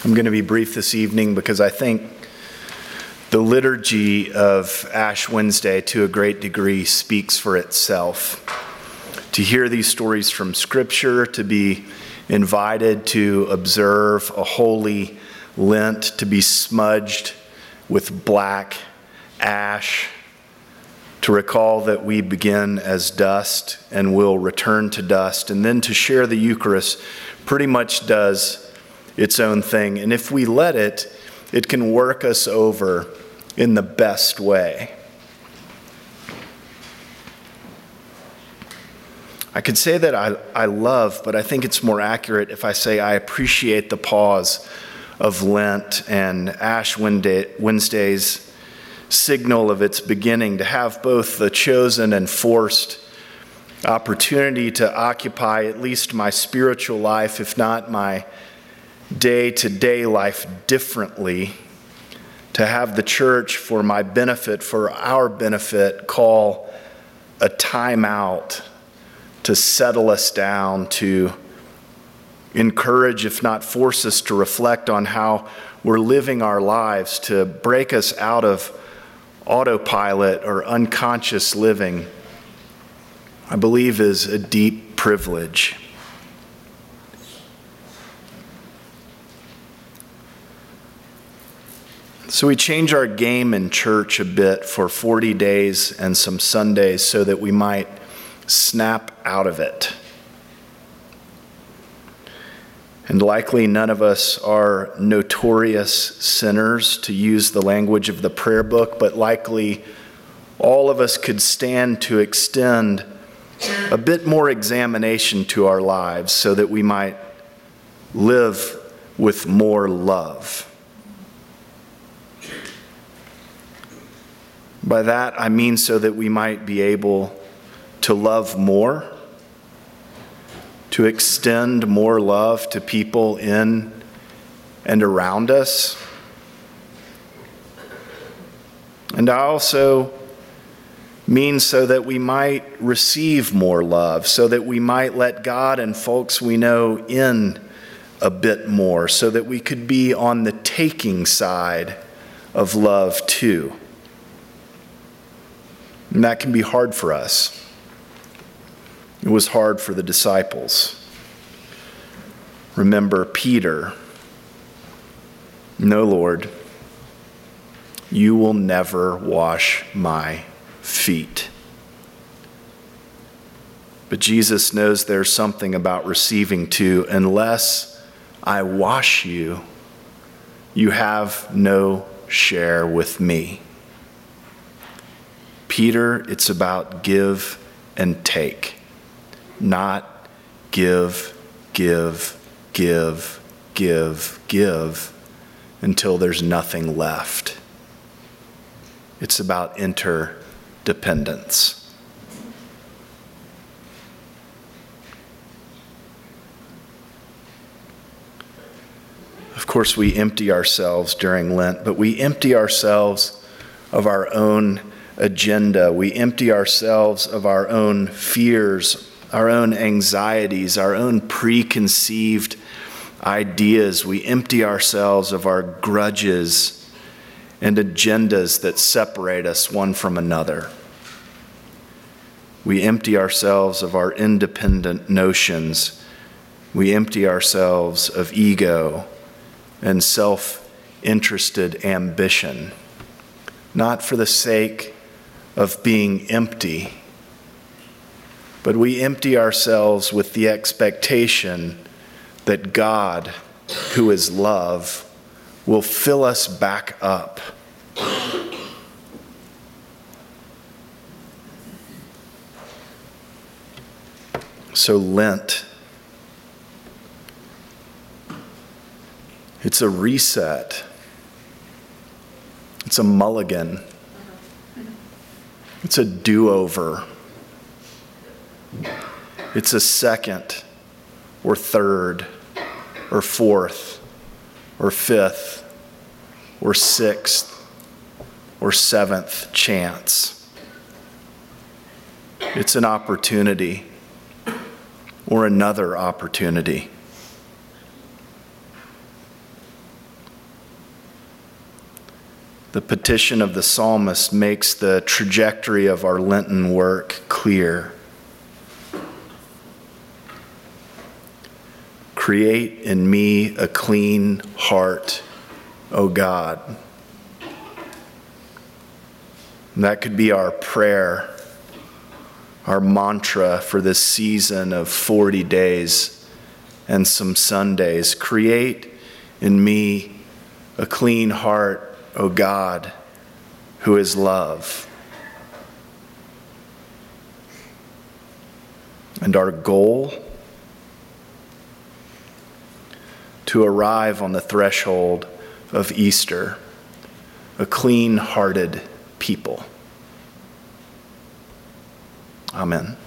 I'm going to be brief this evening because I think the liturgy of Ash Wednesday to a great degree speaks for itself. To hear these stories from Scripture, to be invited to observe a holy Lent, to be smudged with black ash, to recall that we begin as dust and will return to dust, and then to share the Eucharist pretty much does its own thing. And if we let it, it can work us over in the best way. I could say that I love, but I think it's more accurate if I say I appreciate the pause of Lent and Ash Wednesday's signal of its beginning, to have both the chosen and forced opportunity to occupy at least my spiritual life, if not my day-to-day life, differently, to have the church, for my benefit, for our benefit, call a time out to settle us down, to encourage, if not force us to reflect on how we're living our lives, to break us out of autopilot or unconscious living, I believe is a deep privilege. So we change our game in church a bit for 40 days and some Sundays so that we might snap out of it. And likely none of us are notorious sinners, to use the language of the prayer book, but likely all of us could stand to extend a bit more examination to our lives so that we might live with more love. By that, I mean so that we might be able to love more, to extend more love to people in and around us. And I also mean so that we might receive more love, so that we might let God and folks we know in a bit more, so that we could be on the taking side of love too. And that can be hard for us. It was hard for the disciples. Remember Peter. No, Lord, you will never wash my feet. But Jesus knows there's something about receiving too. Unless I wash you, you have no share with me. Peter, it's about give and take, not give until there's nothing left. It's about interdependence. Of course, we empty ourselves during Lent, but we empty ourselves of our own agenda. We empty ourselves of our own fears, our own anxieties, our own preconceived ideas. We empty ourselves of our grudges and agendas that separate us one from another. We empty ourselves of our independent notions. We empty ourselves of ego and self-interested ambition, not for the sake of being empty, but we empty ourselves with the expectation that God, who is love, will fill us back up. So Lent, it's a reset. It's a mulligan. It's a do-over. It's a second or third or fourth or fifth or sixth or seventh chance. It's an opportunity or another opportunity. The petition of the psalmist makes the trajectory of our Lenten work clear. Create in me a clean heart, O God. And that could be our prayer, our mantra for this season of 40 days and some Sundays. Create in me a clean heart, O God, who is love. And our goal, to arrive on the threshold of Easter, a clean-hearted people. Amen.